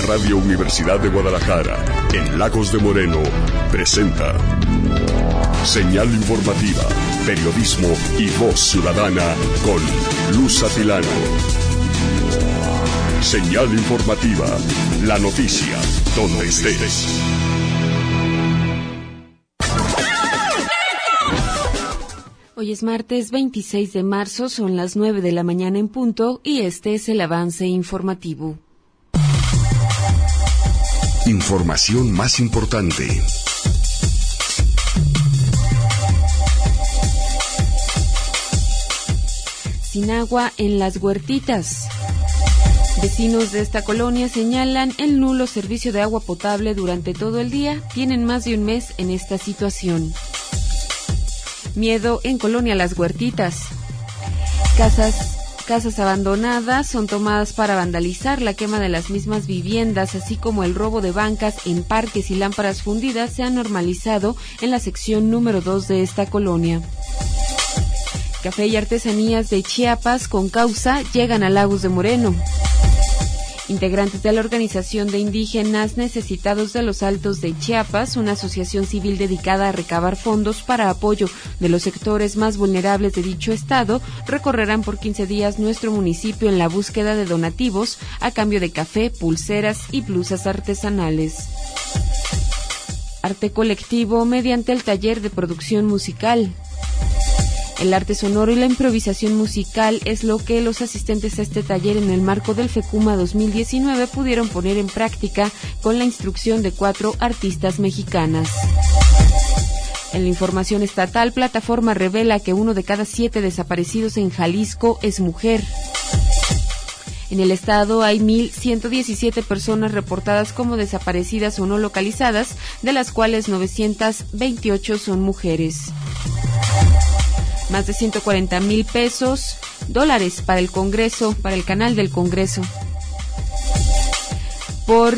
Radio Universidad de Guadalajara, en Lagos de Moreno, presenta Señal Informativa, periodismo y voz ciudadana con Luz Atilano. Señal Informativa, la noticia donde estés. Hoy es martes 26 de marzo, son las 9 de la mañana en punto y este es el avance informativo. Información más importante. Sin agua en las huertitas. Vecinos de esta colonia señalan el nulo servicio de agua potable durante todo el día. Tienen más de un mes en esta situación. Miedo en Colonia Las Huertitas. Casas abandonadas son tomadas para vandalizar. La quema de las mismas viviendas, así como el robo de bancas en parques y lámparas fundidas, se han normalizado en la sección número 2 de esta colonia. Café y artesanías de Chiapas con causa llegan a Lagos de Moreno. Integrantes de la Organización de Indígenas Necesitados de los Altos de Chiapas, una asociación civil dedicada a recabar fondos para apoyo de los sectores más vulnerables de dicho estado, recorrerán por 15 días nuestro municipio en la búsqueda de donativos a cambio de café, pulseras y blusas artesanales. Arte colectivo mediante el taller de producción musical. El arte sonoro y la improvisación musical es lo que los asistentes a este taller en el marco del FECUMA 2019 pudieron poner en práctica con la instrucción de 4 artistas mexicanas. En la información estatal, plataforma revela que 1 de cada 7 desaparecidos en Jalisco es mujer. En el estado hay 1,117 personas reportadas como desaparecidas o no localizadas, de las cuales 928 son mujeres. Más de 140,000 pesos, dólares para el Congreso, para el canal del Congreso. Por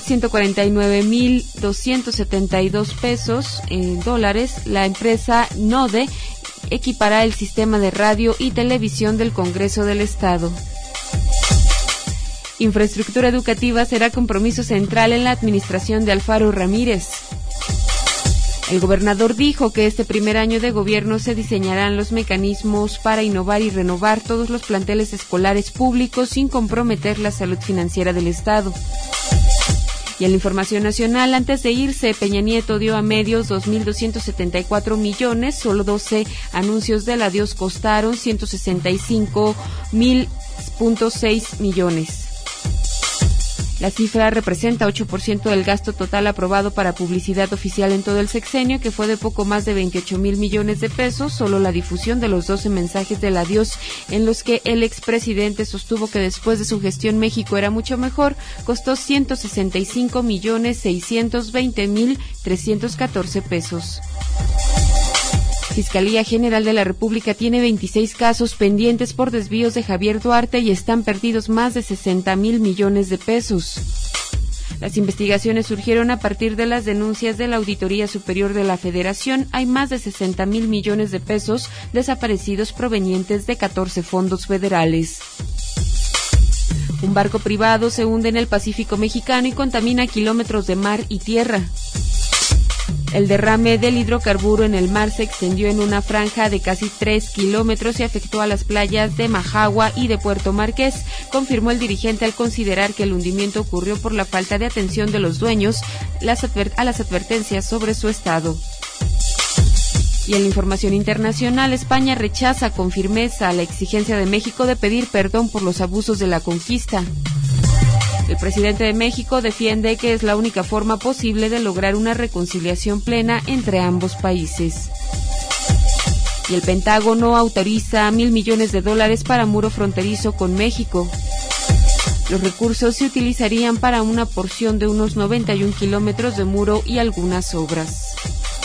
149,272 pesos, dólares, la empresa Node equipará el sistema de radio y televisión del Congreso del Estado. Infraestructura educativa será compromiso central en la administración de Alfaro Ramírez. El gobernador dijo que este primer año de gobierno se diseñarán los mecanismos para innovar y renovar todos los planteles escolares públicos sin comprometer la salud financiera del Estado. Y en la información nacional, antes de irse, Peña Nieto dio a medios 2,274 millones, solo 12 anuncios del adiós costaron 165,6 millones. La cifra representa 8% del gasto total aprobado para publicidad oficial en todo el sexenio, que fue de poco más de 28,000 millones de pesos. Solo la difusión de los 12 mensajes del adiós, en los que el expresidente sostuvo que después de su gestión México era mucho mejor, costó 165,620,314 pesos. Fiscalía General de la República tiene 26 casos pendientes por desvíos de Javier Duarte y están perdidos más de 60,000 millones de pesos. Las investigaciones surgieron a partir de las denuncias de la Auditoría Superior de la Federación. Hay más de 60,000 millones de pesos desaparecidos provenientes de 14 fondos federales. Un barco privado se hunde en el Pacífico mexicano y contamina kilómetros de mar y tierra. El derrame del hidrocarburo en el mar se extendió en una franja de casi 3 kilómetros y afectó a las playas de Majagua y de Puerto Marqués, confirmó el dirigente al considerar que el hundimiento ocurrió por la falta de atención de los dueños a las advertencias sobre su estado. Y en la información internacional, España rechaza con firmeza la exigencia de México de pedir perdón por los abusos de la conquista. El presidente de México defiende que es la única forma posible de lograr una reconciliación plena entre ambos países. Y el Pentágono autoriza $1,000 millones para muro fronterizo con México. Los recursos se utilizarían para una porción de unos 91 kilómetros de muro y algunas obras.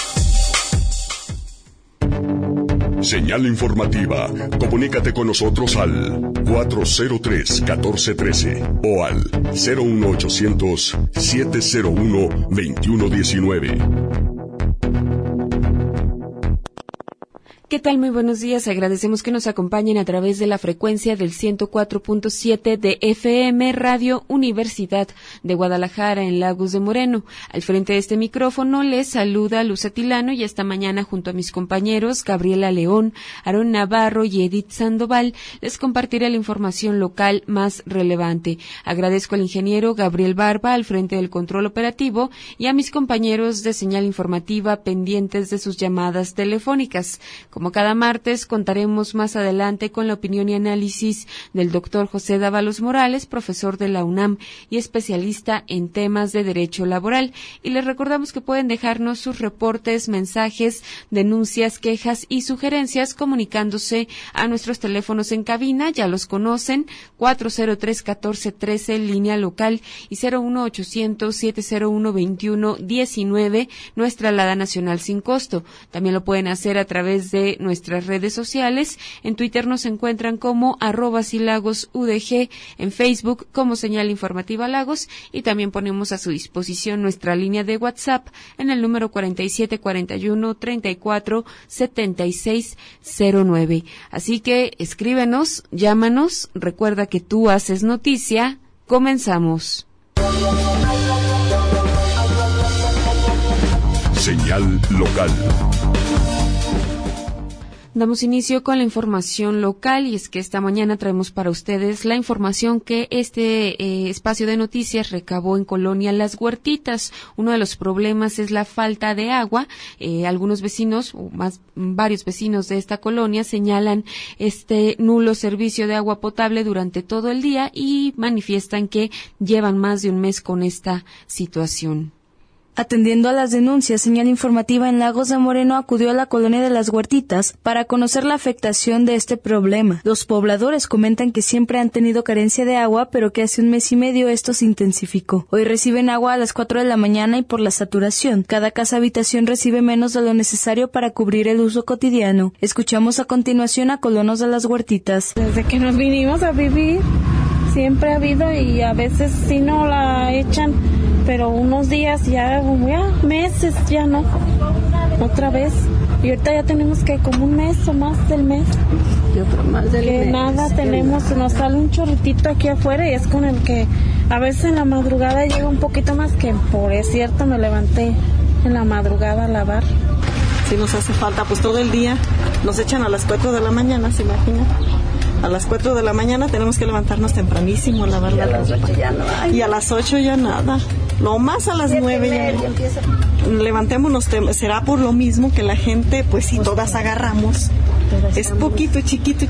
Señal informativa. Comunícate con nosotros al 403-1413 o al 01800-701-2119. ¿Qué tal? Muy buenos días. Agradecemos que nos acompañen a través de la frecuencia del 104.7 de FM Radio Universidad de Guadalajara en Lagos de Moreno. Al frente de este micrófono les saluda Luz Atilano y esta mañana junto a mis compañeros Gabriela León, Aarón Navarro y Edith Sandoval les compartiré la información local más relevante. Agradezco al ingeniero Gabriel Barba al frente del control operativo y a mis compañeros de señal informativa pendientes de sus llamadas telefónicas. Como cada martes, contaremos más adelante con la opinión y análisis del doctor José Dávalos Morales, profesor de la UNAM y especialista en temas de derecho laboral. Y les recordamos que pueden dejarnos sus reportes, mensajes, denuncias, quejas y sugerencias comunicándose a nuestros teléfonos en cabina. Ya los conocen, 403-1413, línea local, y 01800-701-2119, nuestra alada nacional sin costo. También lo pueden hacer a través de nuestras redes sociales. En Twitter nos encuentran como @silagosudg, en Facebook como Señal Informativa Lagos, y también ponemos a su disposición nuestra línea de WhatsApp en el número 4741-347609. Así que escríbenos, llámanos, recuerda que tú haces noticia. Comenzamos. Señal local. Damos inicio con la información local y es que esta mañana traemos para ustedes la información que este espacio de noticias recabó en Colonia Las Huertitas. Uno de los problemas es la falta de agua. Algunos vecinos, o más varios vecinos de esta colonia, señalan este nulo servicio de agua potable durante todo el día y manifiestan que llevan más de un mes con esta situación. Atendiendo a las denuncias, Señal Informativa en Lagos de Moreno acudió a la colonia de Las Huertitas para conocer la afectación de este problema. Los pobladores comentan que siempre han tenido carencia de agua, pero que hace un mes y medio esto se intensificó. Hoy reciben agua a las 4 de la mañana y por la saturación, cada casa habitación recibe menos de lo necesario para cubrir el uso cotidiano. Escuchamos a continuación a colonos de Las Huertitas. Desde que nos vinimos a vivir, siempre ha habido y a veces sí no la echan, pero unos días ya meses ya no, otra vez. Y ahorita ya tenemos que como un mes o más del mes. Y otro más del mes. Nada tenemos, nos sale un chorritito aquí afuera y es con el que a veces en la madrugada llega un poquito más, que por es cierto me levanté en la madrugada a lavar. Si nos hace falta, pues todo el día nos echan a las 4 de la mañana, ¿se imagina? A las 4 de la mañana tenemos que levantarnos tempranísimo a lavar la ropa. Y a las 8 ya no hay. Y a las 8 ya nada. Lo más a las 9 ya no. Levantémonos, será por lo mismo que la gente, pues si todas agarramos. Es poquito, chiquito.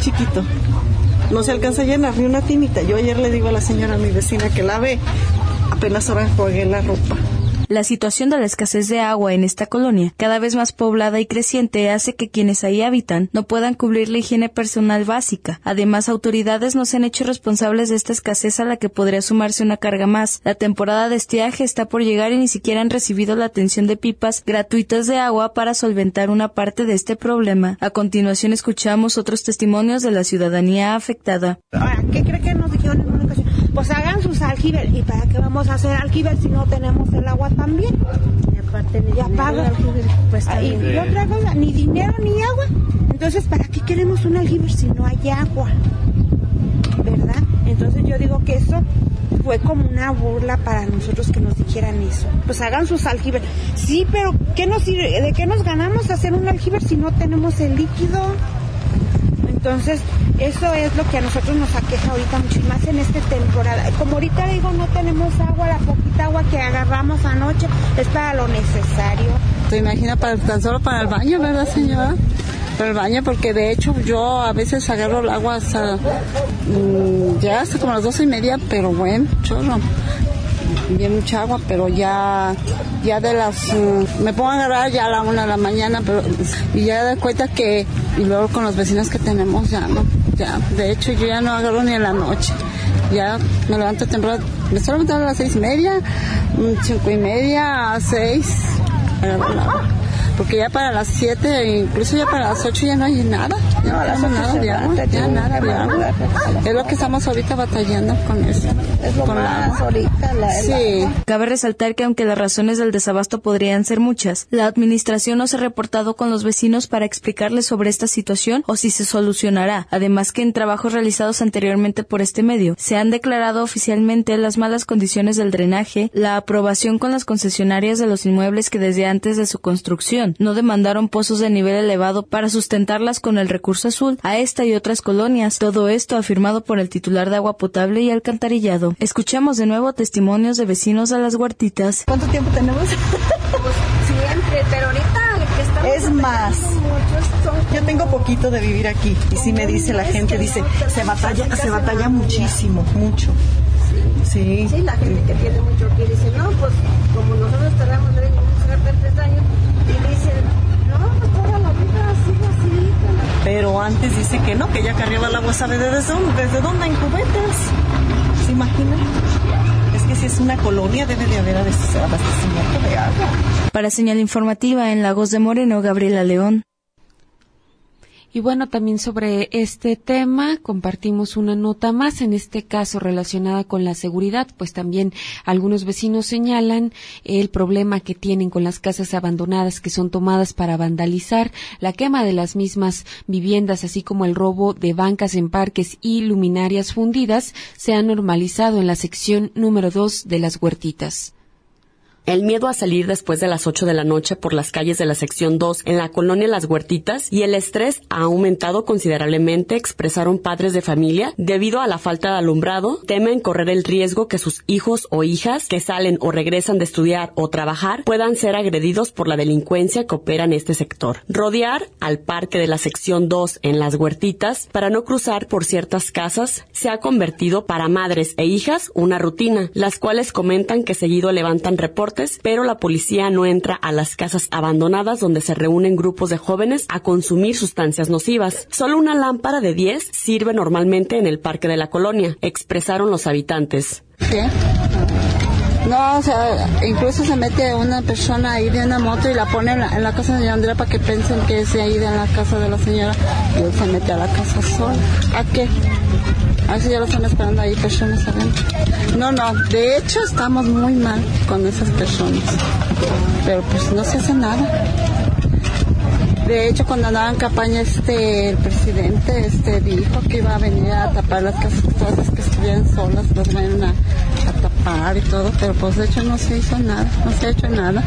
No se alcanza a llenar ni una tinita. Yo ayer le digo a la señora, a mi vecina, que lave, apenas ahora enjuagué la ropa. La situación de la escasez de agua en esta colonia, cada vez más poblada y creciente, hace que quienes ahí habitan no puedan cubrir la higiene personal básica. Además, autoridades no se han hecho responsables de esta escasez a la que podría sumarse una carga más. La temporada de estiaje está por llegar y ni siquiera han recibido la atención de pipas gratuitas de agua para solventar una parte de este problema. A continuación escuchamos otros testimonios de la ciudadanía afectada. Ahora, ¿qué cree que nos dijeron en una ocasión? Pues hagan sus aljibes. ¿Y para qué vamos a hacer aljibes si no tenemos el agua también? Y aparte ya paga. Pues y otra cosa, ni dinero ni agua. Entonces, ¿para qué queremos un aljibe si no hay agua? ¿Verdad? Entonces yo digo que eso fue como una burla para nosotros que nos dijeran eso. Pues hagan sus aljibes. Sí, pero ¿qué nos sirve? ¿De qué nos ganamos hacer un aljibe si no tenemos el líquido? Entonces, eso es lo que a nosotros nos aqueja ahorita mucho más en esta temporada. Como ahorita digo, no tenemos agua, la poquita agua que agarramos anoche es para lo necesario. ¿Te imaginas tan solo para el baño, verdad, señora? Para el baño, porque de hecho yo a veces agarro el agua hasta, ya hasta como las 12:30, pero bueno, chorro. Bien mucha agua, pero ya de las me pongo a agarrar ya a la 1 de la mañana, pero y ya de cuenta que y luego con los vecinos que tenemos ya de hecho yo ya no agarro ni en la noche, ya me levanto temprano, me estoy levantando a las 6:30, 5:30, 6 agarro el agua, porque ya para las 7, incluso ya para las 8 ya no hay nada. Ya no tenemos nada de agua, ya nada de agua. Es lo que estamos ahorita batallando con eso. Es lo más ahorita. Sí. Cabe resaltar que aunque las razones del desabasto podrían ser muchas, la administración no se ha reportado con los vecinos para explicarles sobre esta situación o si se solucionará. Además que en trabajos realizados anteriormente por este medio, se han declarado oficialmente las malas condiciones del drenaje, la aprobación con las concesionarias de los inmuebles que desde antes de su construcción no demandaron pozos de nivel elevado para sustentarlas con el recurso azul a esta y otras colonias. Todo esto afirmado por el titular de Agua Potable y Alcantarillado. Escuchamos de nuevo testimonios de vecinos de Las Huertitas. ¿Cuánto tiempo tenemos? Pues siempre, pero ahorita que estamos... Es más. Yo tengo poquito de vivir aquí y sí me dice la gente, dice, se batalla muchísimo, mucho. Sí. Sí, la gente que tiene mucho aquí dice, no, pues como nosotros tardamos de 3 años y dicen, no, pues toda la vida así. Pero antes dice que no, que ya que arriba el agua sabe desde dónde, en cubetas. ¿Se imaginan? Es que si es una colonia debe de haber abastecimiento de agua. Para Señal Informativa en Lagos de Moreno, Gabriela León. Y bueno, también sobre este tema compartimos una nota más, en este caso relacionada con la seguridad, pues también algunos vecinos señalan el problema que tienen con las casas abandonadas que son tomadas para vandalizar, la quema de las mismas viviendas, así como el robo de bancas en parques y luminarias fundidas, se ha normalizado en la sección número 2 de Las Huertitas. El miedo a salir después de las 8 de la noche por las calles de la sección 2 en la colonia Las Huertitas y el estrés ha aumentado considerablemente, expresaron padres de familia. Debido a la falta de alumbrado, temen correr el riesgo que sus hijos o hijas que salen o regresan de estudiar o trabajar puedan ser agredidos por la delincuencia que opera en este sector. Rodear al parque de la sección 2 en Las Huertitas para no cruzar por ciertas casas se ha convertido para madres e hijas una rutina, las cuales comentan que seguido levantan reportes, pero la policía no entra a las casas abandonadas donde se reúnen grupos de jóvenes a consumir sustancias nocivas. Solo una lámpara de 10 sirve normalmente en el parque de la colonia, expresaron los habitantes. ¿Qué? No, o sea, incluso se mete una persona ahí de una moto y la pone en la casa de doña Andrea para que piensen que es ahí de la casa de la señora y él se mete a la casa sola. ¿A qué? A ver si ya lo están esperando ahí personas adentro. No, de hecho estamos muy mal con esas personas, pero pues no se hace nada. De hecho, cuando andaba en campaña el presidente dijo que iba a venir a tapar las casas todas que estuvieran solas, las van a tapar y todo, pero pues de hecho no se hizo nada, no se ha hecho nada.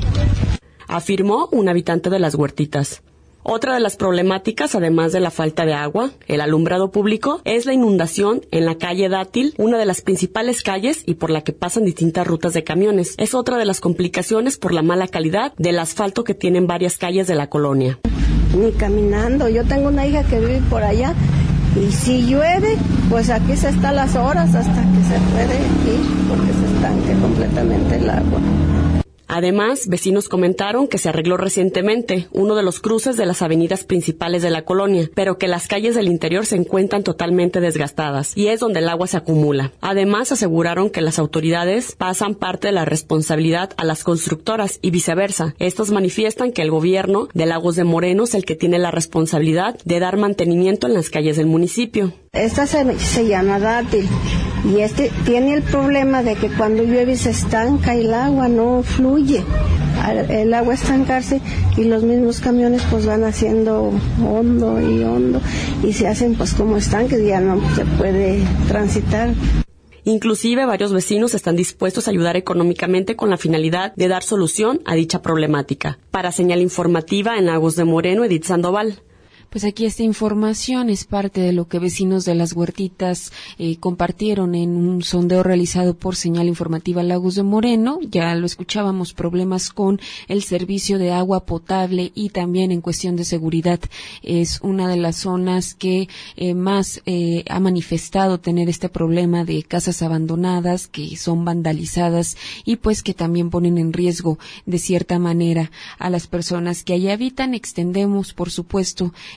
Afirmó un habitante de Las Huertitas. Otra de las problemáticas, además de la falta de agua, el alumbrado público, es la inundación en la calle Dátil, una de las principales calles y por la que pasan distintas rutas de camiones. Es otra de las complicaciones por la mala calidad del asfalto que tienen varias calles de la colonia. Ni caminando. Yo tengo una hija que vive por allá y si llueve, pues aquí se está las horas hasta que se puede ir porque se estanque completamente el agua. Además, vecinos comentaron que se arregló recientemente uno de los cruces de las avenidas principales de la colonia, pero que las calles del interior se encuentran totalmente desgastadas y es donde el agua se acumula. Además, aseguraron que las autoridades pasan parte de la responsabilidad a las constructoras y viceversa. Estos manifiestan que el gobierno de Lagos de Moreno es el que tiene la responsabilidad de dar mantenimiento en las calles del municipio. Esta se llama Dátil y tiene el problema de que cuando llueve se estanca y el agua no fluye. El agua estancarse y los mismos camiones pues van haciendo hondo y se hacen pues como estanques, ya no se puede transitar. Inclusive varios vecinos están dispuestos a ayudar económicamente con la finalidad de dar solución a dicha problemática. Para Señal Informativa en Lagos de Moreno, Edith Sandoval. Pues aquí esta información es parte de lo que vecinos de Las Huertitas compartieron en un sondeo realizado por Señal Informativa Lagos de Moreno. Ya lo escuchábamos, problemas con el servicio de agua potable y también en cuestión de seguridad. Es una de las zonas que más ha manifestado tener este problema de casas abandonadas que son vandalizadas y pues que también ponen en riesgo de cierta manera a las personas que allí habitan. Extendemos, por supuesto,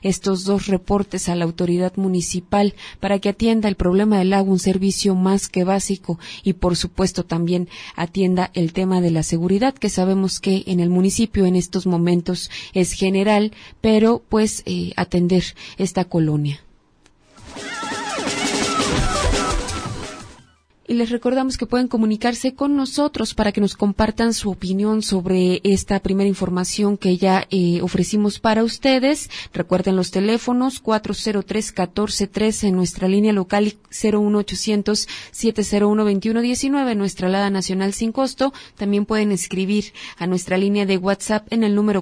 estos 2 reportes a la autoridad municipal para que atienda el problema del agua, un servicio más que básico, y por supuesto también atienda el tema de la seguridad, que sabemos que en el municipio en estos momentos es general, pero pues atender esta colonia. Y les recordamos que pueden comunicarse con nosotros para que nos compartan su opinión sobre esta primera información que ya ofrecimos para ustedes. Recuerden los teléfonos 403-1413 en nuestra línea local y 01800-701-2119 en nuestra alada nacional sin costo. También pueden escribir a nuestra línea de WhatsApp en el número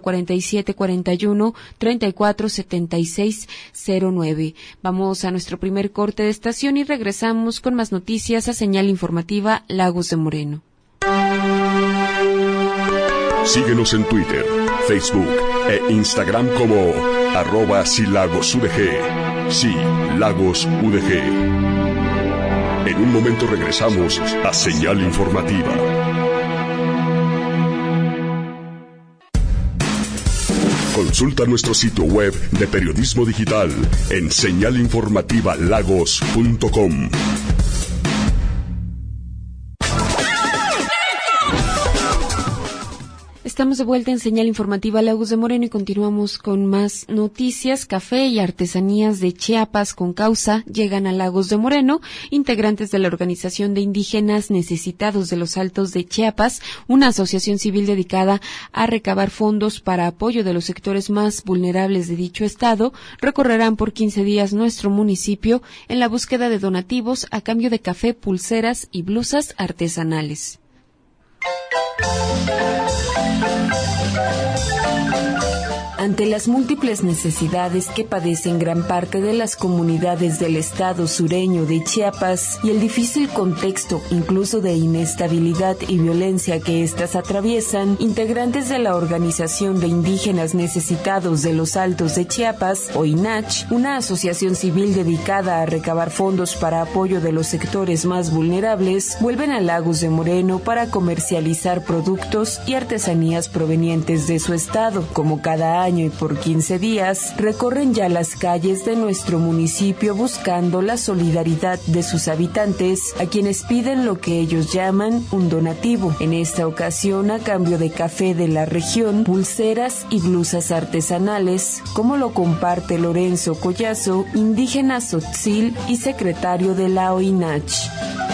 4741-347609. Vamos a nuestro primer corte de estación y regresamos con más noticias a Señal Informativa Lagos de Moreno. Síguenos en Twitter, Facebook e Instagram como @silagosudg. Sí, Lagos UDG. En un momento regresamos a Señal Informativa. Consulta nuestro sitio web de periodismo digital en señalinformativalagos.com. Estamos de vuelta en Señal Informativa Lagos de Moreno y continuamos con más noticias. Café y artesanías de Chiapas con causa llegan a Lagos de Moreno. Integrantes de la Organización de Indígenas Necesitados de los Altos de Chiapas, una asociación civil dedicada a recabar fondos para apoyo de los sectores más vulnerables de dicho estado, recorrerán por 15 días nuestro municipio en la búsqueda de donativos a cambio de café, pulseras y blusas artesanales. Ante las múltiples necesidades que padecen gran parte de las comunidades del estado sureño de Chiapas y el difícil contexto incluso de inestabilidad y violencia que éstas atraviesan, integrantes de la Organización de Indígenas Necesitados de los Altos de Chiapas, o INACH, una asociación civil dedicada a recabar fondos para apoyo de los sectores más vulnerables, vuelven a Lagos de Moreno para comercializar productos y artesanías provenientes de su estado. Como cada año y por 15 días, recorren ya las calles de nuestro municipio buscando la solidaridad de sus habitantes, a quienes piden lo que ellos llaman un donativo. En esta ocasión, a cambio de café de la región, pulseras y blusas artesanales, como lo comparte Lorenzo Collazo, indígena tzotzil y secretario de la OINACH.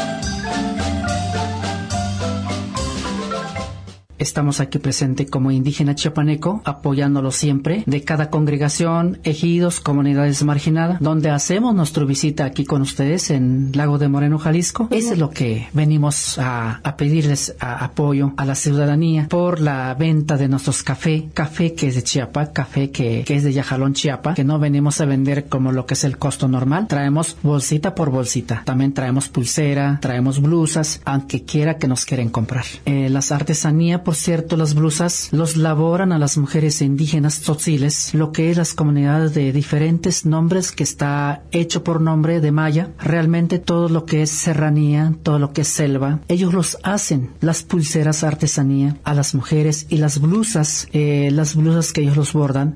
Estamos aquí presente como indígena chiapaneco, apoyándolo siempre, de cada congregación, ejidos, comunidades marginadas, donde hacemos nuestra visita aquí con ustedes en Lago de Moreno, Jalisco. Eso es lo que venimos a pedirles apoyo a la ciudadanía por la venta de nuestros café que es de Chiapas, café que es de Yajalón, Chiapas, que no venimos a vender como lo que es el costo normal. Traemos bolsita por bolsita. También traemos pulsera, traemos blusas, aunque quiera que nos quieren comprar. Las artesanías, por cierto, las blusas los laboran a las mujeres indígenas tzotziles, lo que es las comunidades de diferentes nombres que está hecho por nombre de maya. Realmente todo lo que es serranía, todo lo que es selva, ellos los hacen. Las pulseras artesanía a las mujeres y las blusas que ellos los bordan.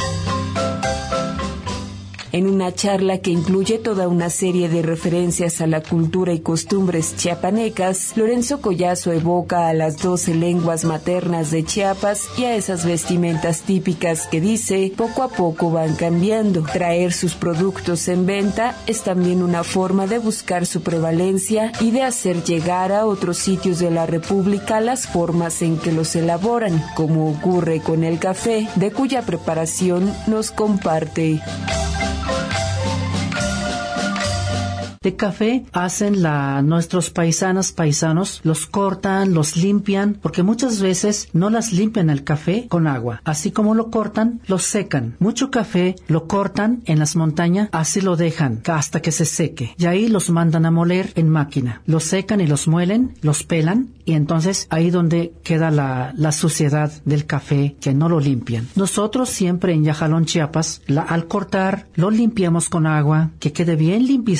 En una charla que incluye toda una serie de referencias a la cultura y costumbres chiapanecas, Lorenzo Collazo evoca a las 12 lenguas maternas de Chiapas y a esas vestimentas típicas que dice poco a poco van cambiando. Traer sus productos en venta es también una forma de buscar su prevalencia y de hacer llegar a otros sitios de la República las formas en que los elaboran, como ocurre con el café, de cuya preparación nos comparte. De café hacen nuestros paisanos, los cortan, los limpian, porque muchas veces no las limpian el café con agua. Así como lo cortan, lo secan. Mucho café lo cortan en las montañas, así lo dejan hasta que se seque. Y ahí los mandan a moler en máquina. Los secan y los muelen, los pelan, y entonces ahí donde queda la suciedad del café que no lo limpian. Nosotros siempre en Yajalón, Chiapas, al cortar, lo limpiamos con agua, que quede bien limpiecito el café,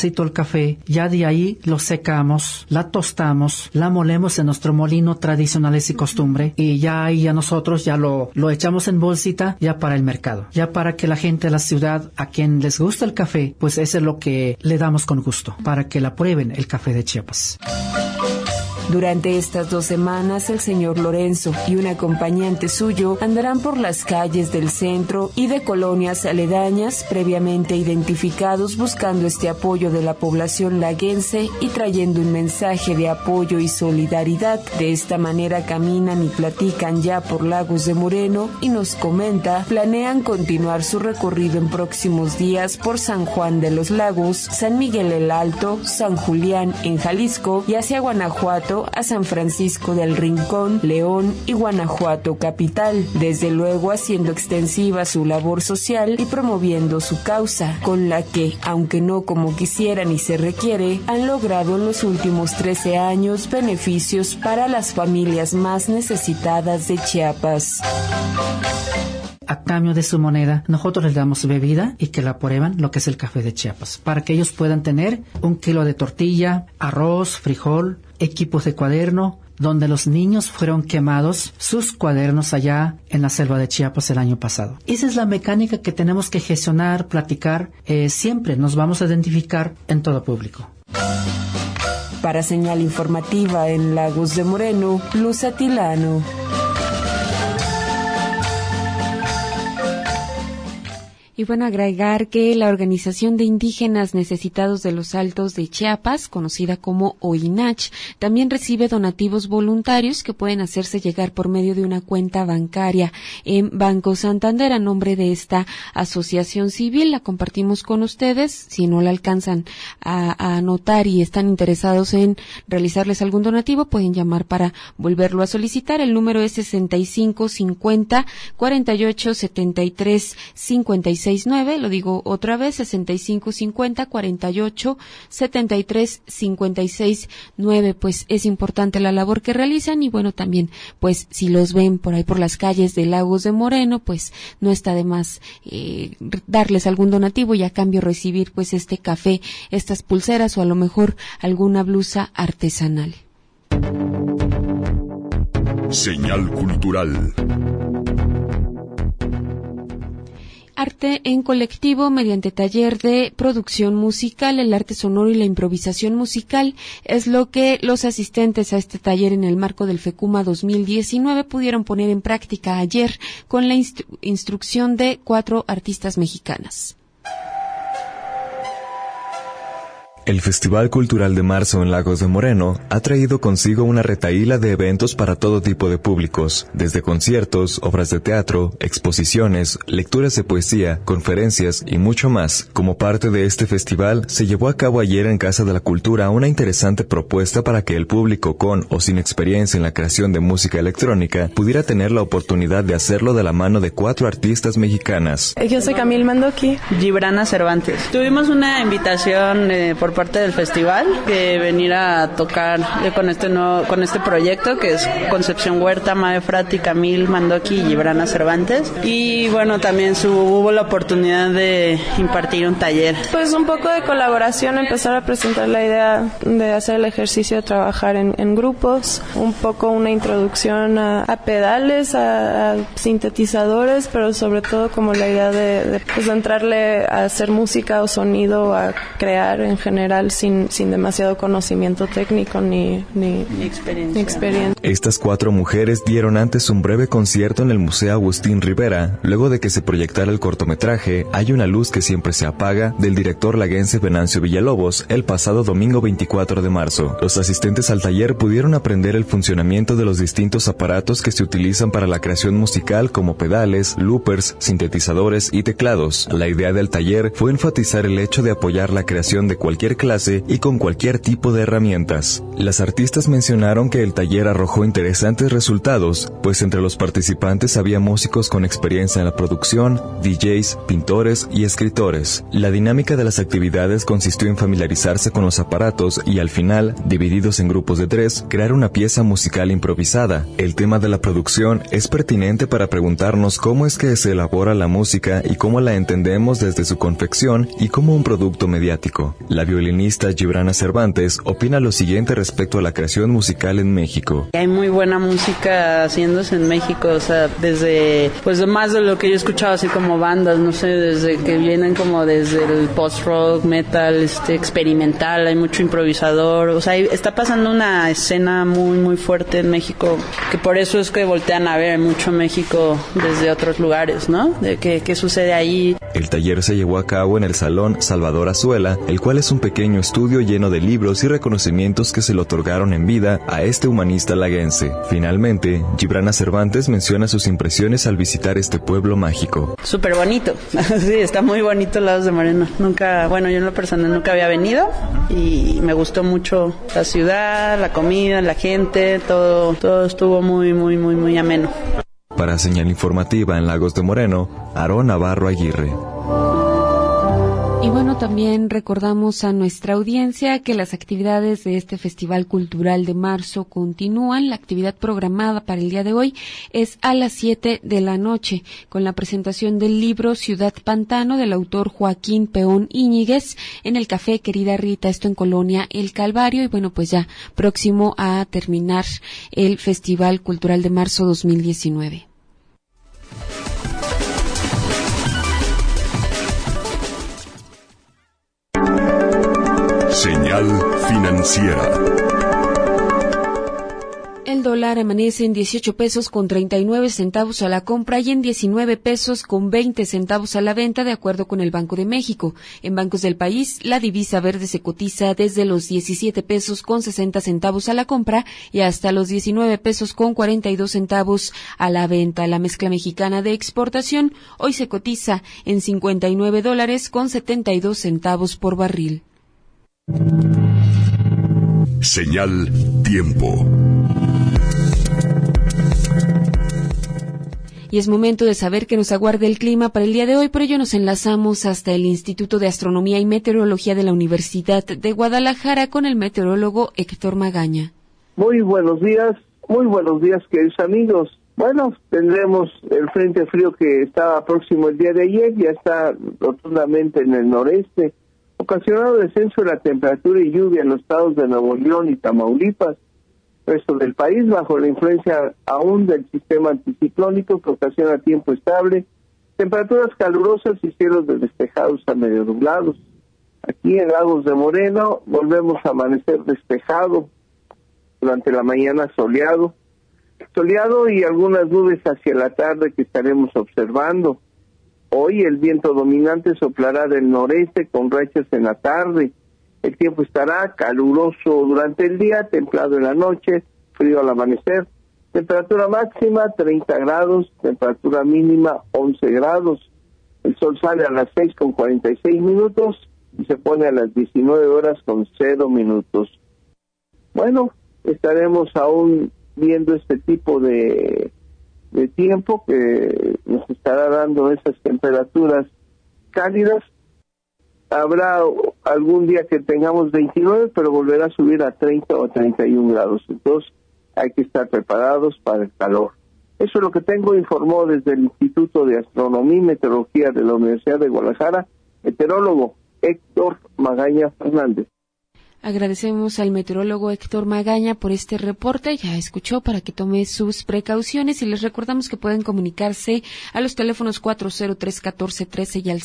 café, ya de ahí lo secamos, la tostamos, la molemos en nuestro molino tradicional y costumbre, y ya ahí a nosotros ya lo echamos en bolsita ya para el mercado, ya para que la gente de la ciudad, a quien les gusta el café, pues eso es lo que le damos con gusto, para que la prueben el café de Chiapas. Durante estas 2 semanas, el señor Lorenzo y un acompañante suyo andarán por las calles del centro y de colonias aledañas previamente identificados, buscando este apoyo de la población laguense y trayendo un mensaje de apoyo y solidaridad. De esta manera caminan y platican ya por Lagos de Moreno, y nos comenta, planean continuar su recorrido en próximos días por San Juan de los Lagos, San Miguel el Alto, San Julián en Jalisco y hacia Guanajuato, a San Francisco del Rincón, León y Guanajuato capital, desde luego haciendo extensiva su labor social y promoviendo su causa, con la que, aunque no como quisieran y se requiere, han logrado en los últimos 13 años beneficios para las familias más necesitadas de Chiapas. A cambio de su moneda, nosotros les damos bebida y que la prueban, lo que es el café de Chiapas, para que ellos puedan tener 1 kilo de tortilla, arroz, frijol, equipos de cuaderno, donde los niños fueron quemados sus cuadernos allá en la selva de Chiapas el año pasado. Esa es la mecánica que tenemos que gestionar, platicar, siempre nos vamos a identificar en todo público. Para Señal Informativa en Lagos de Moreno, Luz Atilano. Y bueno, agregar que la Organización de Indígenas Necesitados de los Altos de Chiapas, conocida como OINACH, también recibe donativos voluntarios que pueden hacerse llegar por medio de una cuenta bancaria en Banco Santander a nombre de esta asociación civil. La compartimos con ustedes. Si no la alcanzan a anotar y están interesados en realizarles algún donativo, pueden llamar para volverlo a solicitar. El número es 6550 48 73 56 9, lo digo otra vez, 6550 48 73 56 9. Pues es importante la labor que realizan, y bueno, también pues si los ven por ahí por las calles de Lagos de Moreno, pues no está de más darles algún donativo y a cambio recibir pues este café, estas pulseras o a lo mejor alguna blusa artesanal. Señal cultural. Arte en colectivo mediante taller de producción musical. El arte sonoro y la improvisación musical es lo que los asistentes a este taller en el marco del FECUMA 2019 pudieron poner en práctica ayer con la instrucción de 4 artistas mexicanas. El Festival Cultural de Marzo en Lagos de Moreno ha traído consigo una retahíla de eventos para todo tipo de públicos, desde conciertos, obras de teatro, exposiciones, lecturas de poesía, conferencias y mucho más. Como parte de este festival, se llevó a cabo ayer en Casa de la Cultura una interesante propuesta para que el público con o sin experiencia en la creación de música electrónica pudiera tener la oportunidad de hacerlo de la mano de 4 artistas mexicanas. Yo soy Camil Mandoki. Gibrana Cervantes. Tuvimos una invitación por parte del festival que venir a tocar con este proyecto que es Concepción Huerta, Mae Frati, Camil Mandoki y Gibrana Cervantes, y bueno, también hubo la oportunidad de impartir un taller. Pues un poco de colaboración, empezar a presentar la idea de hacer el ejercicio de trabajar en grupos, un poco una introducción a pedales, a sintetizadores, pero sobre todo como la idea de entrarle a hacer música o sonido, a crear en general sin demasiado conocimiento técnico ni experiencia. Estas 4 mujeres dieron antes un breve concierto en el Museo Agustín Rivera, luego de que se proyectara el cortometraje Hay una luz que siempre se apaga, del director laguense Venancio Villalobos, el pasado domingo 24 de marzo. Los asistentes al taller pudieron aprender el funcionamiento de los distintos aparatos que se utilizan para la creación musical, como pedales, loopers, sintetizadores y teclados. La idea del taller fue enfatizar el hecho de apoyar la creación de cualquier clase y con cualquier tipo de herramientas. Las artistas mencionaron que el taller arrojó interesantes resultados, pues entre los participantes había músicos con experiencia en la producción, DJs, pintores y escritores. La dinámica de las actividades consistió en familiarizarse con los aparatos y al final, divididos en grupos de 3, crear una pieza musical improvisada. El tema de la producción es pertinente para preguntarnos cómo es que se elabora la música y cómo la entendemos desde su confección y como un producto mediático. La violencia violinista Gibrana Cervantes opina lo siguiente respecto a la creación musical en México. Hay muy buena música haciéndose en México, o sea, desde, pues más de lo que yo he escuchado, así como bandas, no sé, desde que vienen como desde el post-rock, metal, experimental, hay mucho improvisador, o sea, está pasando una escena muy, muy fuerte en México, que por eso es que voltean a ver mucho México desde otros lugares, ¿no? De qué sucede ahí. El taller se llevó a cabo en el Salón Salvador Azuela, el cual es un pequeño estudio lleno de libros y reconocimientos que se le otorgaron en vida a este humanista laguense. Finalmente, Gibrana Cervantes menciona sus impresiones al visitar este pueblo mágico. Súper bonito, sí, está muy bonito Lagos de Moreno. Yo en lo personal nunca había venido y me gustó mucho la ciudad, la comida, la gente, todo estuvo muy, muy, muy, muy ameno. Para Señal Informativa en Lagos de Moreno, Aarón Navarro Aguirre. Y bueno, también recordamos a nuestra audiencia que las actividades de este Festival Cultural de marzo continúan. La actividad programada para el día de hoy es a las 7 de la noche, con la presentación del libro Ciudad Pantano del autor Joaquín Peón Íñiguez en el Café Querida Rita, esto en Colonia El Calvario. Y bueno, pues ya próximo a terminar el Festival Cultural de marzo 2019. Señal financiera. El dólar amanece en 18 pesos con 39 centavos a la compra y en 19 pesos con 20 centavos a la venta, de acuerdo con el Banco de México. En bancos del país, la divisa verde se cotiza desde los 17 pesos con 60 centavos a la compra y hasta los 19 pesos con 42 centavos a la venta. La mezcla mexicana de exportación hoy se cotiza en $59 con 72 centavos por barril. Señal tiempo. Y es momento de saber qué nos aguarda el clima para el día de hoy. Por ello nos enlazamos hasta el Instituto de Astronomía y Meteorología de la Universidad de Guadalajara con el meteorólogo Héctor Magaña. Muy buenos días, queridos amigos. Bueno, tendremos el frente frío que estaba próximo el día de ayer, ya está rotundamente en el noreste, ocasionado descenso de la temperatura y lluvia en los estados de Nuevo León y Tamaulipas. Resto del país bajo la influencia aún del sistema anticiclónico que ocasiona tiempo estable, temperaturas calurosas y cielos de despejados a medio nublados. Aquí en Lagos de Moreno volvemos a amanecer despejado, durante la mañana soleado y algunas nubes hacia la tarde que estaremos observando. Hoy el viento dominante soplará del noreste con rachas en la tarde. El tiempo estará caluroso durante el día, templado en la noche, frío al amanecer. Temperatura máxima 30 grados, temperatura mínima 11 grados. El sol sale a las 6:46 y se pone a las 19:00. Bueno, estaremos aún viendo este tipo de tiempo que nos estará dando esas temperaturas cálidas. Habrá algún día que tengamos 29, pero volverá a subir a 30 o 31 grados. Entonces hay que estar preparados para el calor. Eso es lo que tengo, informó desde el Instituto de Astronomía y Meteorología de la Universidad de Guadalajara, meteorólogo Héctor Magaña Fernández. Agradecemos al meteorólogo Héctor Magaña por este reporte. Ya escuchó, para que tome sus precauciones, y les recordamos que pueden comunicarse a los teléfonos 403-1413 y al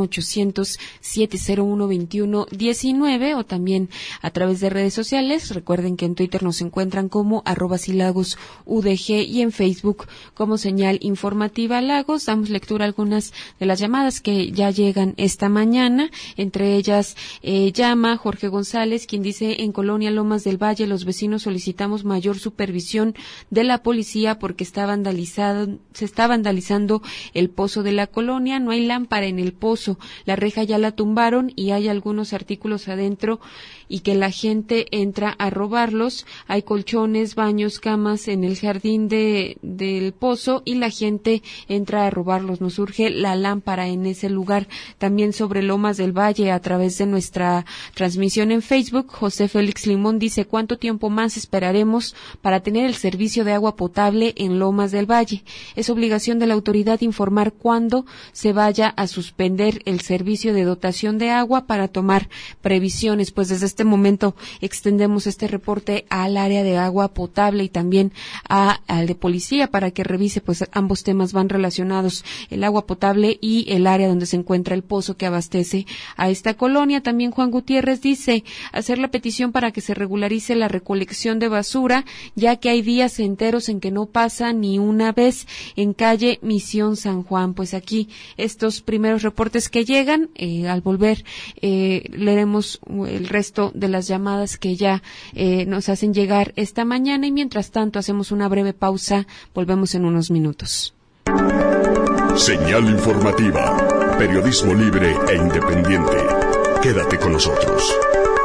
01800-701-2119 o también a través de redes sociales. Recuerden que en Twitter nos encuentran como @silagosudg y en Facebook como Señal Informativa Lagos. Damos lectura a algunas de las llamadas que ya llegan esta mañana. Entre ellas llama Jorge González, quien dice: en Colonia Lomas del Valle los vecinos solicitamos mayor supervisión de la policía porque se está vandalizando el pozo de la colonia, no hay lámpara en el pozo, la reja ya la tumbaron y hay algunos artículos adentro y que la gente entra a robarlos, hay colchones, baños, camas en el jardín del pozo y la gente entra a robarlos, nos urge la lámpara en ese lugar. También sobre Lomas del Valle, a través de nuestra transmisión en Facebook, Facebook, José Félix Limón dice: ¿cuánto tiempo más esperaremos para tener el servicio de agua potable en Lomas del Valle? Es obligación de la autoridad informar cuándo se vaya a suspender el servicio de dotación de agua para tomar previsiones. Pues desde este momento extendemos este reporte al área de agua potable y también al de policía para que revise, pues ambos temas van relacionados, el agua potable y el área donde se encuentra el pozo que abastece a esta colonia. También Juan Gutiérrez dice: hacer la petición para que se regularice la recolección de basura, ya que hay días enteros en que no pasa ni una vez en calle Misión San Juan. Pues aquí estos primeros reportes que llegan, al volver leeremos el resto de las llamadas que ya nos hacen llegar esta mañana, y mientras tanto hacemos una breve pausa, volvemos en unos minutos. Señal informativa, periodismo libre e independiente. Quédate con nosotros.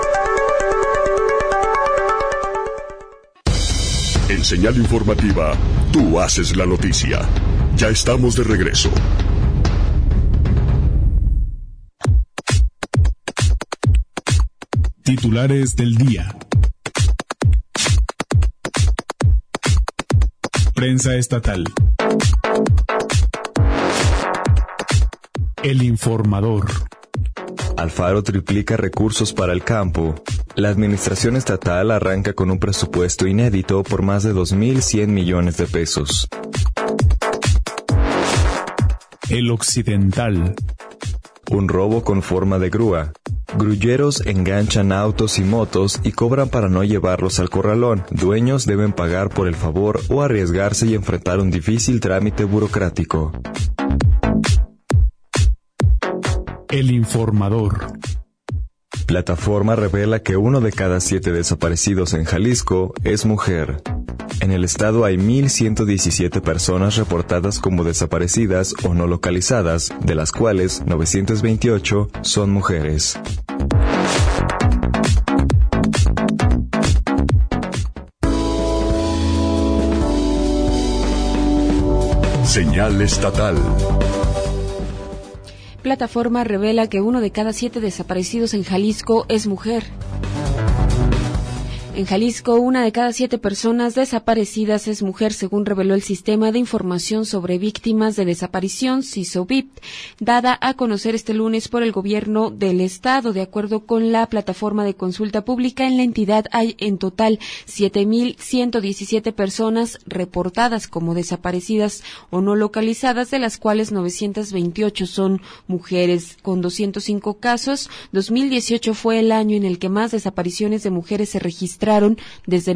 En Señal informativa, tú haces la noticia. Ya estamos de regreso. Titulares del día. Prensa estatal. El Informador. Alfaro triplica recursos para el campo. La administración estatal arranca con un presupuesto inédito por más de 2.100 millones de pesos. El Occidental. Un robo con forma de grúa. Grulleros enganchan autos y motos y cobran para no llevarlos al corralón. Dueños deben pagar por el favor o arriesgarse y enfrentar un difícil trámite burocrático. El Informador. Plataforma revela que 1 de cada 7 desaparecidos en Jalisco es mujer. En el estado hay 1,117 personas reportadas como desaparecidas o no localizadas, de las cuales 928 son mujeres. Señal estatal. Plataforma revela que 1 de cada 7 desaparecidos en Jalisco es mujer. En Jalisco, 1 de cada 7 personas desaparecidas es mujer, según reveló el Sistema de Información sobre Víctimas de Desaparición, SISOVIP, dada a conocer este lunes por el gobierno del estado. De acuerdo con la plataforma de consulta pública, en la entidad hay en total 7,117 personas reportadas como desaparecidas o no localizadas, de las cuales 928 son mujeres. Con 205 casos, 2018 fue el año en el que más desapariciones de mujeres se registraron desde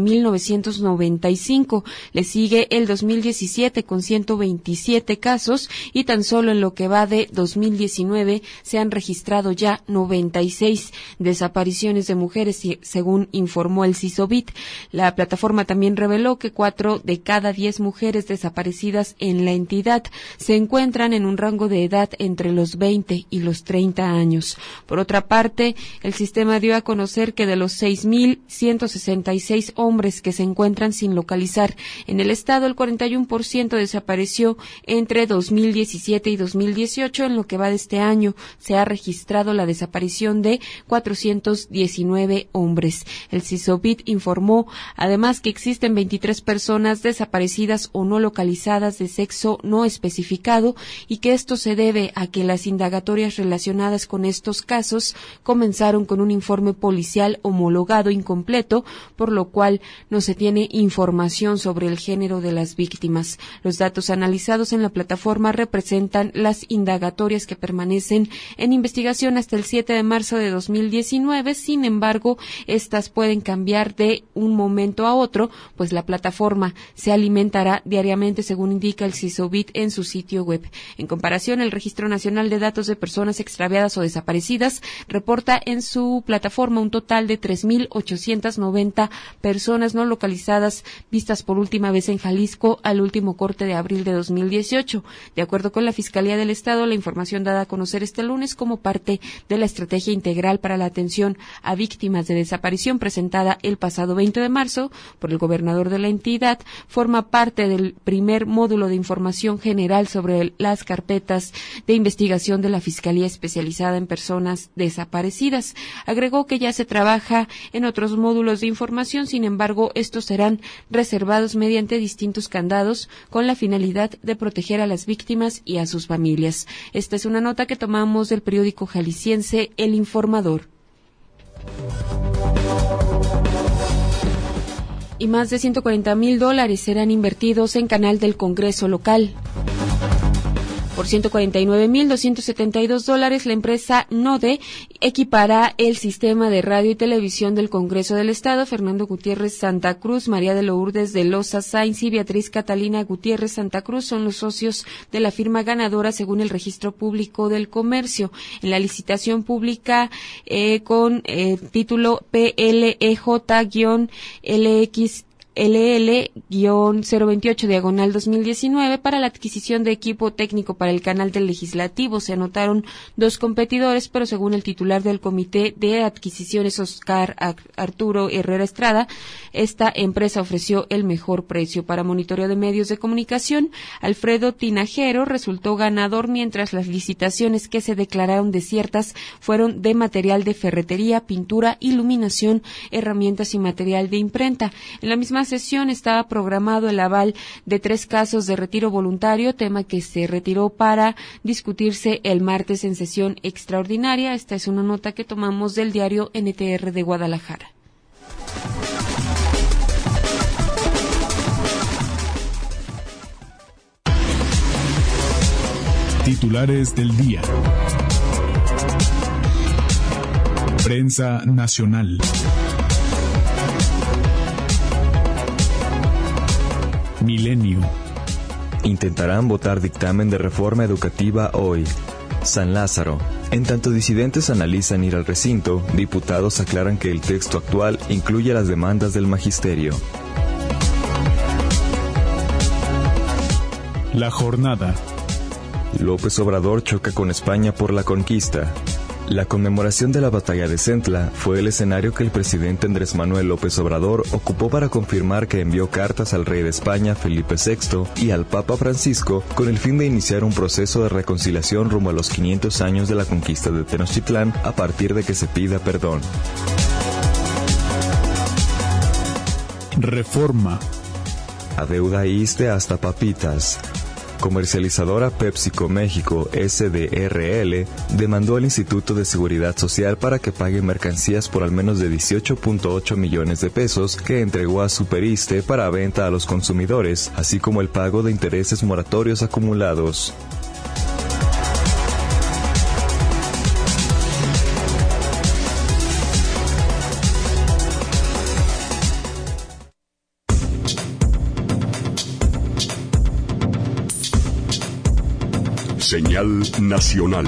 1995. Le sigue el 2017 con 127 casos y tan solo en lo que va de 2019 se han registrado ya 96 desapariciones de mujeres, según informó el SISOVIT. La plataforma también reveló que 4 de cada 10 mujeres desaparecidas en la entidad se encuentran en un rango de edad entre los 20 y los 30 años. Por otra parte, el sistema dio a conocer que de los 6,166 hombres que se encuentran sin localizar en el estado, el 41% desapareció entre 2017 y 2018. En lo que va de este año se ha registrado la desaparición de 419 hombres. El SISOVIT informó además que existen 23 personas desaparecidas o no localizadas de sexo no especificado y que esto se debe a que las indagatorias relacionadas con estos casos comenzaron con un informe policial homologado incompleto, por lo cual no se tiene información sobre el género de las víctimas. Los datos analizados en la plataforma representan las indagatorias que permanecen en investigación hasta el 7 de marzo de 2019. Sin embargo, estas pueden cambiar de un momento a otro, pues la plataforma se alimentará diariamente, según indica el SISOVIT en su sitio web. En comparación, el Registro Nacional de Datos de Personas Extraviadas o Desaparecidas reporta en su plataforma un total de 3,890 90 personas no localizadas vistas por última vez en Jalisco al último corte de abril de 2018. De acuerdo con la Fiscalía del Estado, la información dada a conocer este lunes como parte de la Estrategia Integral para la Atención a Víctimas de Desaparición presentada el pasado 20 de marzo por el gobernador de la entidad, forma parte del primer módulo de información general sobre las carpetas de investigación de la Fiscalía especializada en personas desaparecidas. Agregó que ya se trabaja en otros módulos de información, sin embargo, estos serán reservados mediante distintos candados con la finalidad de proteger a las víctimas y a sus familias. Esta es una nota que tomamos del periódico jalisciense El Informador. Y más de $140,000 serán invertidos en canal del Congreso local. Por $149,272, la empresa NODE equipará el sistema de radio y televisión del Congreso del Estado. Fernando Gutiérrez Santa Cruz, María de Lourdes de Loza Sainz y Beatriz Catalina Gutiérrez Santa Cruz son los socios de la firma ganadora según el Registro Público del Comercio. En la licitación pública con título PLEJ-LX LL-028/2019 para la adquisición de equipo técnico para el canal del Legislativo. Se anotaron 2 competidores, pero según el titular del Comité de Adquisiciones, Oscar Arturo Herrera Estrada, esta empresa ofreció el mejor precio. Para monitoreo de medios de comunicación, Alfredo Tinajero resultó ganador, mientras las licitaciones que se declararon desiertas fueron de material de ferretería, pintura, iluminación, herramientas y material de imprenta. En la misma sesión estaba programado el aval de 3 casos de retiro voluntario, tema que se retiró para discutirse el martes en sesión extraordinaria. Esta es una nota que tomamos del diario NTR de Guadalajara. Titulares del día. Prensa nacional. Milenio. Intentarán votar dictamen de reforma educativa hoy. San Lázaro. En tanto disidentes analizan ir al recinto, diputados aclaran que el texto actual incluye las demandas del magisterio. La jornada. López Obrador choca con España por la conquista. La conmemoración de la batalla de Centla fue el escenario que el presidente Andrés Manuel López Obrador ocupó para confirmar que envió cartas al rey de España, Felipe VI, y al Papa Francisco con el fin de iniciar un proceso de reconciliación rumbo a los 500 años de la conquista de Tenochtitlán a partir de que se pida perdón. Reforma. Adeuda ISSSTE hasta papitas. Comercializadora PepsiCo México SDRL demandó al Instituto de Seguridad Social para que pague mercancías por al menos de 18.8 millones de pesos que entregó a Superiste para venta a los consumidores, así como el pago de intereses moratorios acumulados. Señal nacional.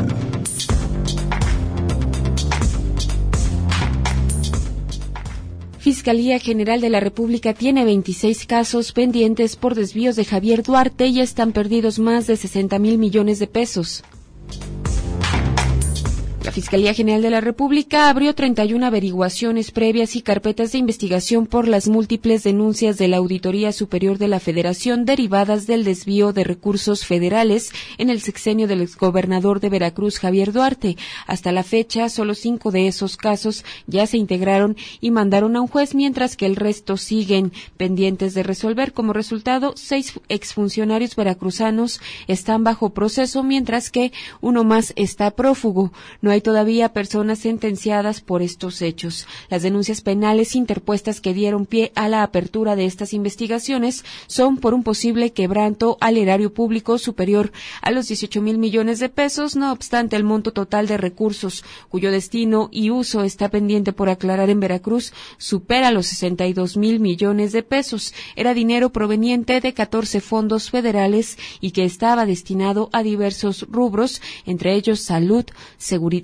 Fiscalía General de la República tiene 26 casos pendientes por desvíos de Javier Duarte y están perdidos más de 60,000 millones de pesos. La Fiscalía General de la República abrió 31 averiguaciones previas y carpetas de investigación por las múltiples denuncias de la Auditoría Superior de la Federación derivadas del desvío de recursos federales en el sexenio del exgobernador de Veracruz, Javier Duarte. Hasta la fecha, solo 5 de esos casos ya se integraron y mandaron a un juez, mientras que el resto siguen pendientes de resolver. Como resultado, 6 exfuncionarios veracruzanos están bajo proceso, mientras que uno más está prófugo. No hay todavía personas sentenciadas por estos hechos. Las denuncias penales interpuestas que dieron pie a la apertura de estas investigaciones son por un posible quebranto al erario público superior a los 18,000 millones de pesos. No obstante, el monto total de recursos cuyo destino y uso está pendiente por aclarar en Veracruz supera los 62,000 millones de pesos. Era dinero proveniente de 14 fondos federales y que estaba destinado a diversos rubros, entre ellos salud, seguridad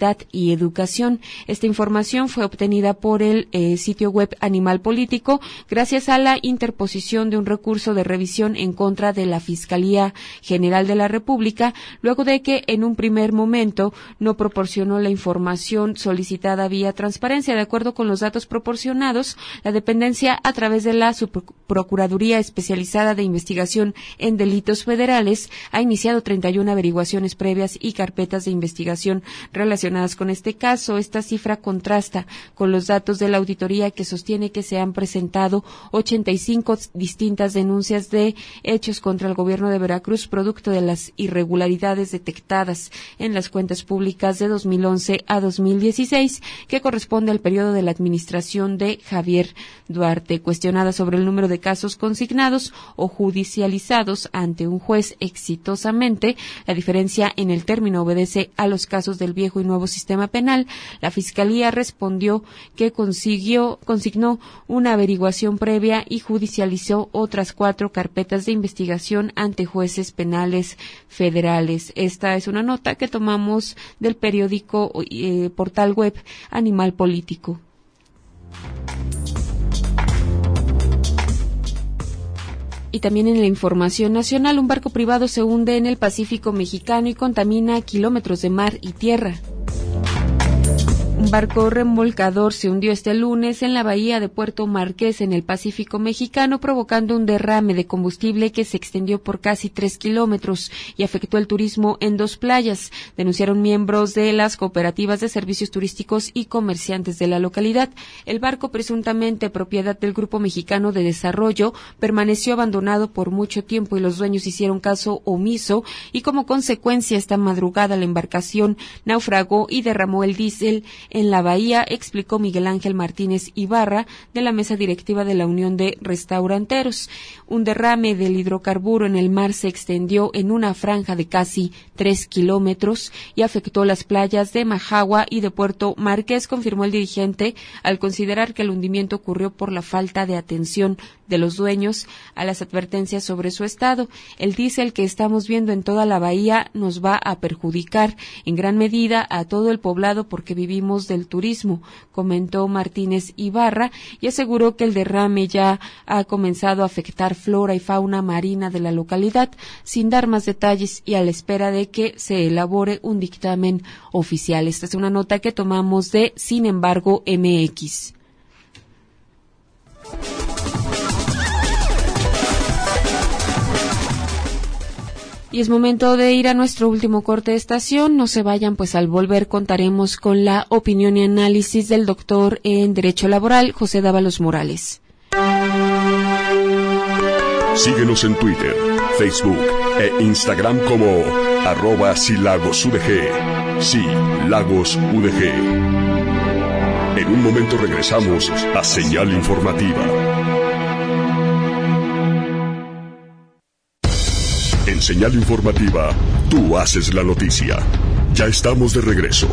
Sanidad y Educación. Esta información fue obtenida por el sitio web Animal Político gracias a la interposición de un recurso de revisión en contra de la Fiscalía General de la República, luego de que en un primer momento no proporcionó la información solicitada vía transparencia. De acuerdo con los datos proporcionados, la dependencia, a través de la Subprocuraduría Especializada de Investigación en Delitos Federales, ha iniciado 31 averiguaciones previas y carpetas de investigación relacionadas con este caso. Esta cifra contrasta con los datos de la auditoría, que sostiene que se han presentado 85 distintas denuncias de hechos contra el gobierno de Veracruz, producto de las irregularidades detectadas en las cuentas públicas de 2011 a 2016, que corresponde al periodo de la administración de Javier Duarte. Cuestionada sobre el número de casos consignados o judicializados ante un juez exitosamente, la diferencia en el término obedece a los casos del viejo y nuevo sistema penal. La Fiscalía respondió que consignó una averiguación previa y judicializó otras 4 carpetas de investigación ante jueces penales federales. Esta es una nota que tomamos del periódico portal web Animal Político. Y también en la información nacional, un barco privado se hunde en el Pacífico mexicano y contamina kilómetros de mar y tierra. Un barco remolcador se hundió este lunes en la bahía de Puerto Marqués, en el Pacífico mexicano, provocando un derrame de combustible que se extendió por casi 3 kilómetros y afectó el turismo en 2 playas, denunciaron miembros de las cooperativas de servicios turísticos y comerciantes de la localidad. El barco, presuntamente propiedad del Grupo Mexicano de Desarrollo, permaneció abandonado por mucho tiempo y los dueños hicieron caso omiso, y como consecuencia esta madrugada la embarcación naufragó y derramó el diésel en la bahía, explicó Miguel Ángel Martínez Ibarra, de la mesa directiva de la Unión de Restauranteros. Un derrame del hidrocarburo en el mar se extendió en una franja de casi 3 kilómetros y afectó las playas de Majagua y de Puerto Marqués, confirmó el dirigente, al considerar que el hundimiento ocurrió por la falta de atención de los dueños a las advertencias sobre su estado. El diésel que estamos viendo en toda la bahía nos va a perjudicar en gran medida a todo el poblado porque vivimos del turismo, comentó Martínez Ibarra, y aseguró que el derrame ya ha comenzado a afectar flora y fauna marina de la localidad, sin dar más detalles y a la espera de que se elabore un dictamen oficial. Esta es una nota que tomamos de Sin embargo MX. Y es momento de ir a nuestro último corte de estación. No se vayan, pues al volver contaremos con la opinión y análisis del doctor en Derecho Laboral, José Dávalos Morales. Síguenos en Twitter, Facebook e Instagram como @silagosudg. Sí, Lagos UDG. En un momento regresamos a Señal Informativa. En Señal Informativa, tú haces la noticia. Ya estamos de regreso.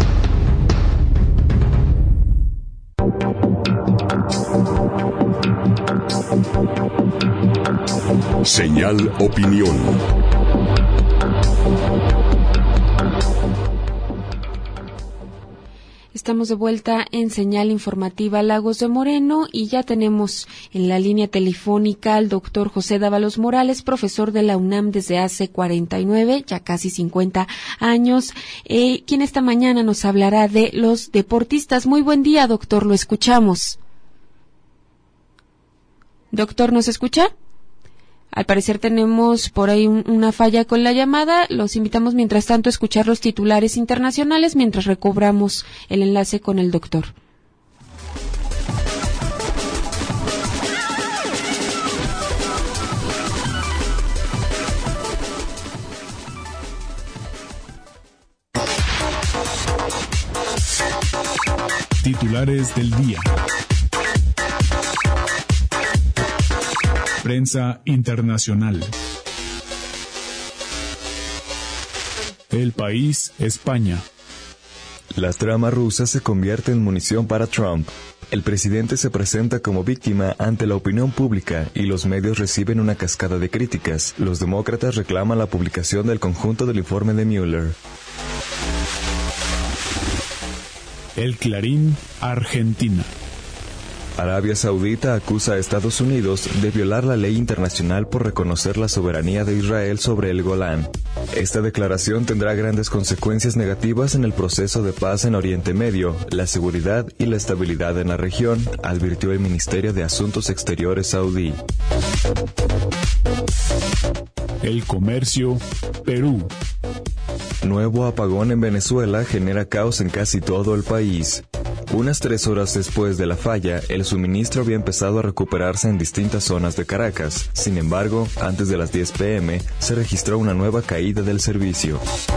Señal Opinión. Estamos de vuelta en Señal Informativa Lagos de Moreno y ya tenemos en la línea telefónica al doctor José Dávalos Morales, profesor de la UNAM desde hace 49, ya casi 50 años, quien esta mañana nos hablará de los deportistas. Muy buen día, doctor, lo escuchamos. Doctor, ¿nos escucha? Al parecer tenemos por ahí una falla con la llamada. Los invitamos mientras tanto a escuchar los titulares internacionales mientras recobramos el enlace con el doctor. Titulares del día. Prensa internacional. El País, España. La trama rusa se convierte en munición para Trump. El presidente se presenta como víctima ante la opinión pública y los medios reciben una cascada de críticas. Los demócratas reclaman la publicación del conjunto del informe de Mueller. El Clarín, Argentina. Arabia Saudita acusa a Estados Unidos de violar la ley internacional por reconocer la soberanía de Israel sobre el Golán. Esta declaración tendrá grandes consecuencias negativas en el proceso de paz en Oriente Medio, la seguridad y la estabilidad en la región, advirtió el Ministerio de Asuntos Exteriores saudí. El Comercio, Perú. Nuevo apagón en Venezuela genera caos en casi todo el país. Unas 3 horas después de la falla, el suministro había empezado a recuperarse en distintas zonas de Caracas. Sin embargo, antes de las 10 p.m., se registró una nueva caída del servicio.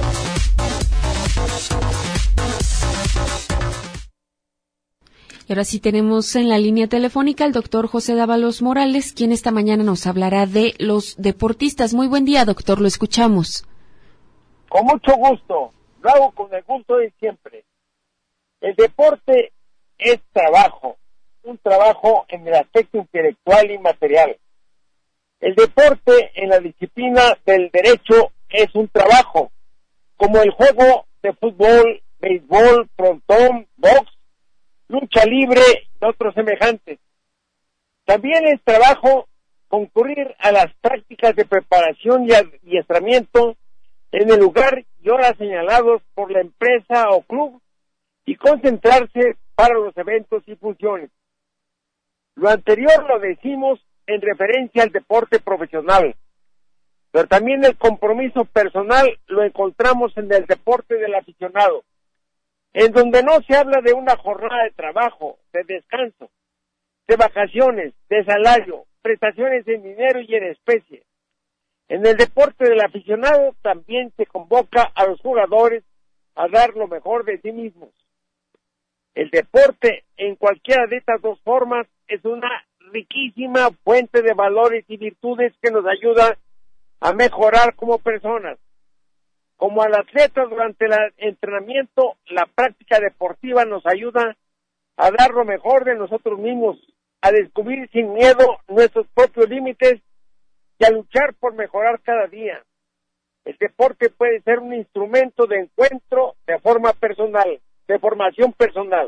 Y ahora sí tenemos en la línea telefónica al doctor José Dávalos Morales, quien esta mañana nos hablará de los deportistas. Muy buen día, doctor, lo escuchamos. Con mucho gusto, lo hago con el gusto de siempre. El deporte es trabajo, un trabajo en el aspecto intelectual y material. El deporte en la disciplina del derecho es un trabajo, como el juego de fútbol, béisbol, frontón, box, lucha libre y otros semejantes. También es trabajo concurrir a las prácticas de preparación y adiestramiento en el lugar y horas señalados por la empresa o club y concentrarse para los eventos y funciones. Lo anterior lo decimos en referencia al deporte profesional, pero también el compromiso personal lo encontramos en el deporte del aficionado, en donde no se habla de una jornada de trabajo, de descanso, de vacaciones, de salario, prestaciones en dinero y en especie. En el deporte del aficionado también se convoca a los jugadores a dar lo mejor de sí mismos. El deporte, en cualquiera de estas dos formas, es una riquísima fuente de valores y virtudes que nos ayuda a mejorar como personas. Como al atleta durante el entrenamiento, la práctica deportiva nos ayuda a dar lo mejor de nosotros mismos, a descubrir sin miedo nuestros propios límites y a luchar por mejorar cada día. El deporte puede ser un instrumento de encuentro de forma personal, de formación personal.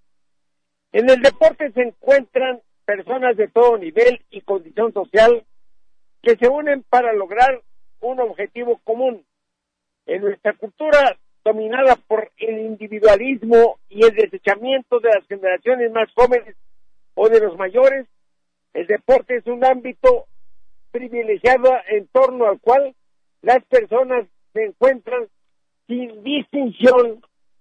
En el deporte se encuentran personas de todo nivel y condición social que se unen para lograr un objetivo común. En nuestra cultura dominada por el individualismo y el desechamiento de las generaciones más jóvenes o de los mayores, el deporte es un ámbito privilegiado en torno al cual las personas se encuentran sin distinción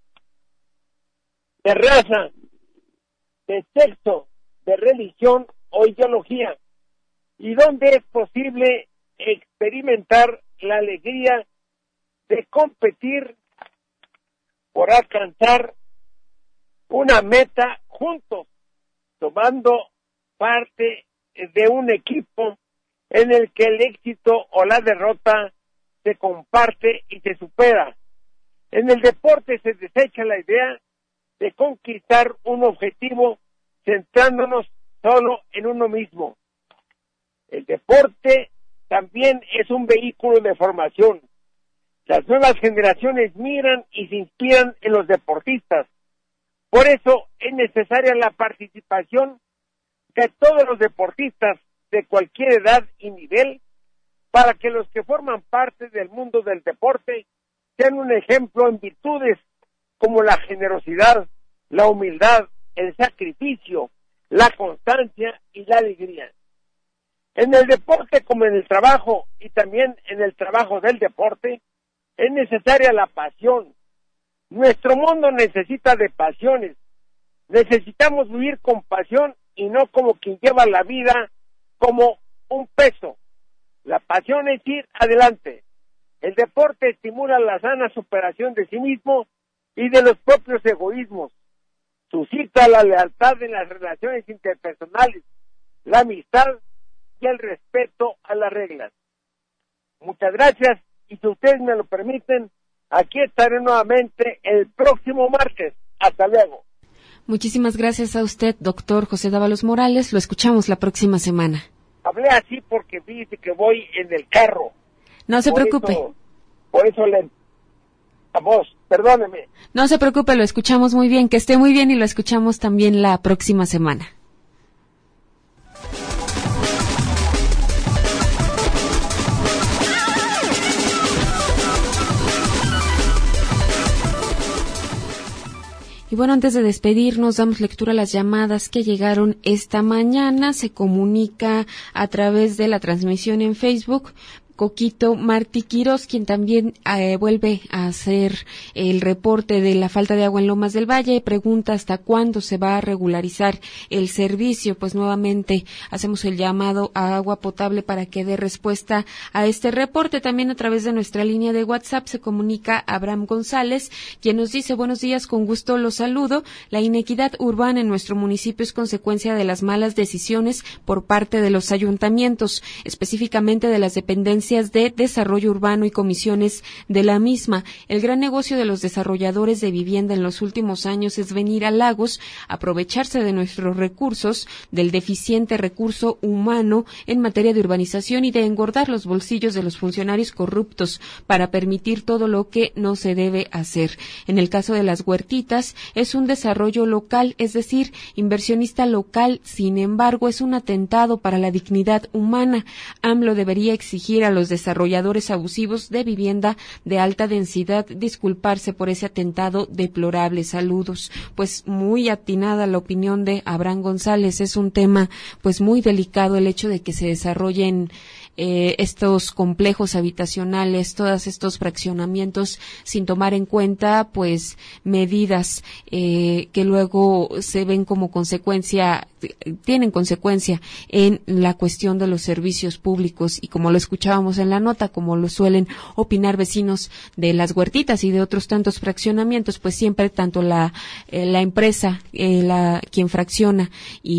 de raza, de sexo, de religión o ideología, y donde es posible experimentar la alegría de competir por alcanzar una meta juntos, tomando parte de un equipo en el que el éxito o la derrota se comparte y se supera. En el deporte se desecha la idea de conquistar un objetivo centrándonos solo en uno mismo. El deporte también es un vehículo de formación. Las nuevas generaciones miran y se inspiran en los deportistas. Por eso es necesaria la participación de todos los deportistas de cualquier edad y nivel para que los que forman parte del mundo del deporte sean un ejemplo en virtudes como la generosidad, la humildad, el sacrificio, la constancia y la alegría. En el deporte como en el trabajo y también en el trabajo del deporte es necesaria la pasión. Nuestro mundo necesita de pasiones. Necesitamos vivir con pasión y no como quien lleva la vida como un peso. La pasión es ir adelante. El deporte estimula la sana superación de sí mismo y de los propios egoísmos. Suscita la lealtad en las relaciones interpersonales, la amistad y el respeto a las reglas. Muchas gracias, y si ustedes me lo permiten, aquí estaré nuevamente el próximo martes. Hasta luego. Muchísimas gracias a usted, doctor José Dávalos Morales. Lo escuchamos la próxima semana. Hablé así porque dice que voy en el carro. No se preocupe. Por eso la voz. Perdóneme. No se preocupe, lo escuchamos muy bien, que esté muy bien y lo escuchamos también la próxima semana. Y bueno, antes de despedirnos, damos lectura a las llamadas que llegaron esta mañana. Se comunica a través de la transmisión en Facebook Coquito Martí Quirós, quien también vuelve a hacer el reporte de la falta de agua en Lomas del Valle, y pregunta hasta cuándo se va a regularizar el servicio. Pues nuevamente hacemos el llamado a Agua Potable para que dé respuesta a este reporte. También a través de nuestra línea de WhatsApp se comunica Abraham González, quien nos dice: buenos días, con gusto los saludo. La inequidad urbana en nuestro municipio es consecuencia de las malas decisiones por parte de los ayuntamientos, específicamente de las dependencias de desarrollo urbano y comisiones de la misma. El gran negocio de los desarrolladores de vivienda en los últimos años es venir a Lagos, aprovecharse de nuestros recursos, del deficiente recurso humano en materia de urbanización y de engordar los bolsillos de los funcionarios corruptos para permitir todo lo que no se debe hacer. En el caso de las huertitas, es un desarrollo local, es decir, inversionista local. Sin embargo, es un atentado para la dignidad humana. AMLO debería exigir a los desarrolladores abusivos de vivienda de alta densidad disculparse por ese atentado deplorable. Saludos. Pues muy atinada la opinión de Abraham González. Es un tema pues muy delicado el hecho de que se desarrollen estos complejos habitacionales, todos estos fraccionamientos sin tomar en cuenta pues medidas que luego se ven como consecuencia, tienen consecuencia en la cuestión de los servicios públicos, y como lo escuchábamos en la nota, como lo suelen opinar vecinos de las huertitas y de otros tantos fraccionamientos, pues siempre tanto la empresa, quien fracciona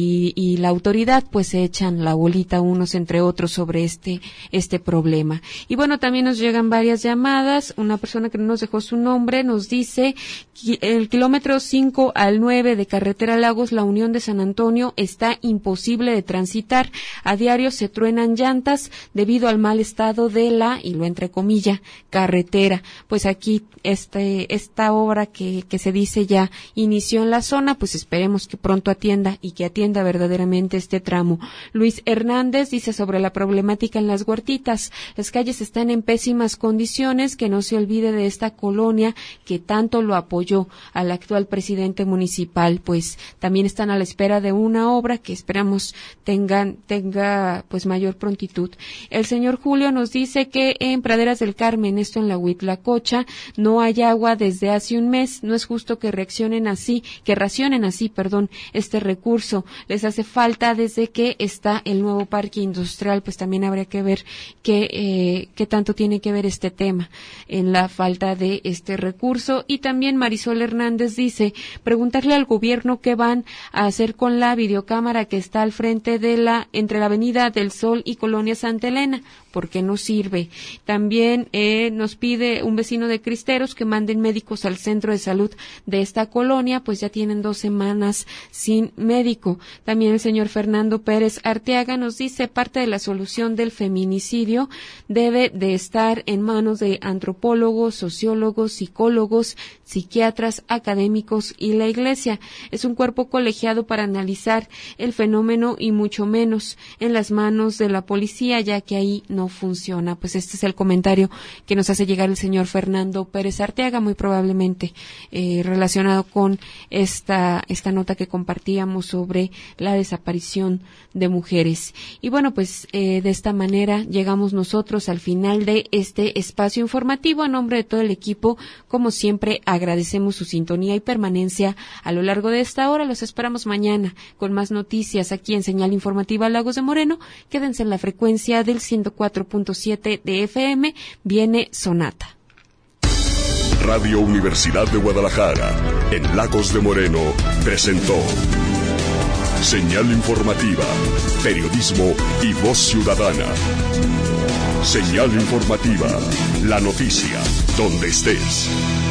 y la autoridad pues se echan la bolita unos entre otros sobre este problema. Y bueno, también nos llegan varias llamadas. Una persona que no nos dejó su nombre nos dice: el kilómetro 5 al 9 de carretera Lagos, la Unión de San Antonio, está imposible de transitar. A diario se truenan llantas debido al mal estado de la, y lo entrecomilla, carretera. Pues aquí esta obra que se dice ya inició en la zona, pues esperemos que pronto atienda y que atienda verdaderamente este tramo. Luis Hernández dice sobre la problemática en las huertitas: las calles están en pésimas condiciones, que no se olvide de esta colonia que tanto lo apoyó al actual presidente municipal. Pues también están a la espera de una obra que esperamos tenga pues mayor prontitud. El señor Julio nos dice que en Praderas del Carmen, esto en la Huitlacocha, no hay agua desde hace un mes. No es justo que racionen así este recurso. Les hace falta desde que está el nuevo parque industrial. Pues también habría que ver qué tanto tiene que ver este tema en la falta de este recurso. Y también Marisol Hernández dice: preguntarle al gobierno qué van a hacer con la videocámara que está al frente de entre la Avenida del Sol y Colonia Santa Elena, porque no sirve. También nos pide un vecino de Cristeros que manden médicos al centro de salud de esta colonia, pues ya tienen 2 semanas sin médico. También el señor Fernando Pérez Arteaga nos dice: parte de la solución del feminicidio debe de estar en manos de antropólogos, sociólogos, psicólogos, psiquiatras, académicos y la Iglesia. Es un cuerpo colegiado para analizar el fenómeno y mucho menos en las manos de la policía, ya que ahí no funciona. Pues este es el comentario que nos hace llegar el señor Fernando Pérez Arteaga, muy probablemente relacionado con esta nota que compartíamos sobre la desaparición de mujeres. Y bueno, pues de esta manera llegamos nosotros al final de este espacio informativo. A nombre de todo el equipo, como siempre, agradecemos su sintonía y permanencia a lo largo de esta hora. Los esperamos mañana con más noticias aquí en Señal Informativa Lagos de Moreno. Quédense en la frecuencia del 104.7 de FM. Viene Sonata. Radio Universidad de Guadalajara, en Lagos de Moreno, presentó Señal Informativa, periodismo y voz ciudadana. Señal Informativa, la noticia, donde estés.